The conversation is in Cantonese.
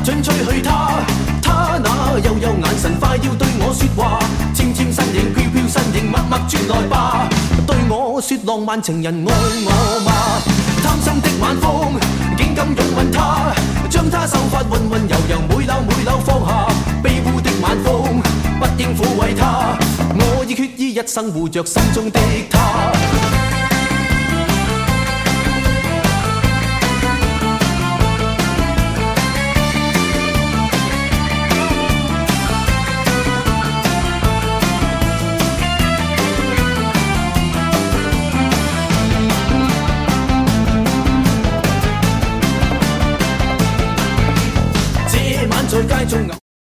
進取去他，他那幽幽眼神快要對我說話，纖纖身影飄飄身影默默轉來吧，對我說浪漫情人愛我嗎？貪心的晚風竟敢擁吻他，將他秀髮溫溫柔柔每縷放下，卑污的晚風不應撫慰他，我已決意一生護着心中的他。